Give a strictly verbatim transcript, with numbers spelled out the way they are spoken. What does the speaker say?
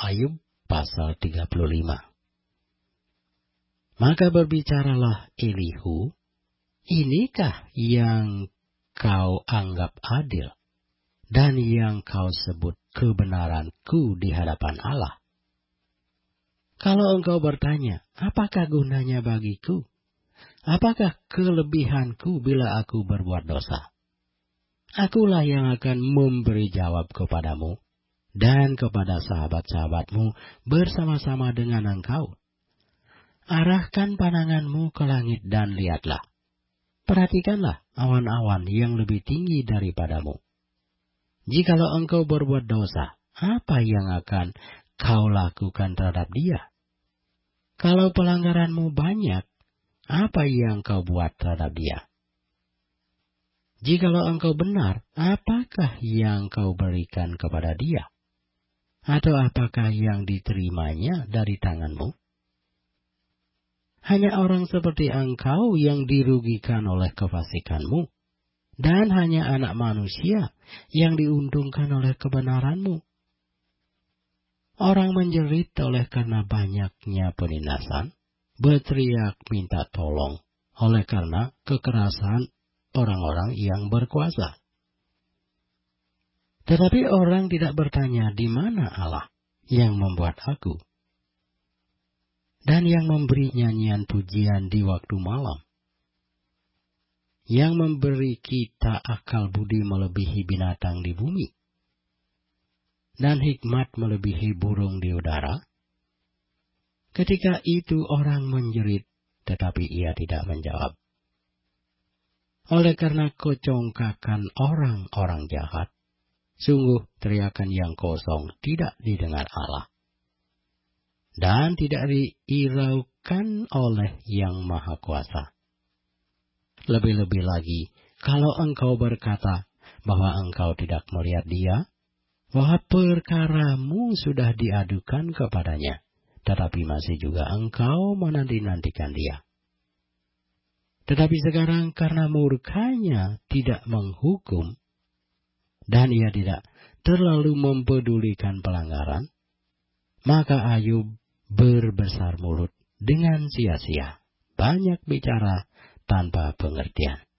Ayub pasal tiga puluh lima. Maka berbicaralah Elihu, inikah yang kau anggap adil, dan yang kau sebut kebenaranku di hadapan Allah? Kalau engkau bertanya, apakah gunanya bagiku? Apakah kelebihanku bila aku berbuat dosa? Akulah yang akan memberi jawab kepadamu dan kepada sahabat-sahabatmu bersama-sama dengan engkau. Arahkan pandanganmu ke langit dan lihatlah. Perhatikanlah awan-awan yang lebih tinggi daripadamu. Jikalau engkau berbuat dosa, apa yang akan kau lakukan terhadap dia? Kalau pelanggaranmu banyak, apa yang kau buat terhadap dia? Jikalau engkau benar, apakah yang kau berikan kepada dia? Atau apakah yang diterimanya dari tanganmu? Hanya orang seperti engkau yang dirugikan oleh kefasikanmu, dan hanya anak manusia yang diuntungkan oleh kebenaranmu. Orang menjerit oleh karena banyaknya penindasan, berteriak minta tolong oleh karena kekerasan orang-orang yang berkuasa. Tetapi orang tidak bertanya, di mana Allah yang membuat aku? Dan yang memberi nyanyian pujian di waktu malam, yang memberi kita akal budi melebihi binatang di bumi, dan hikmat melebihi burung di udara. Ketika itu orang menjerit, tetapi ia tidak menjawab. Oleh karena kecongkakan orang-orang jahat, sungguh teriakan yang kosong tidak didengar Allah, dan tidak diiraukan oleh Yang Maha Kuasa. Lebih-lebih lagi, kalau engkau berkata bahwa engkau tidak melihat dia, bahwa perkaramu sudah diadukan kepadanya, tetapi masih juga engkau menanti-nantikan dia. Tetapi sekarang karena murkanya tidak menghukum, dan ia tidak terlalu mempedulikan pelanggaran, maka Ayub berbesar mulut dengan sia-sia, banyak bicara tanpa pengertian.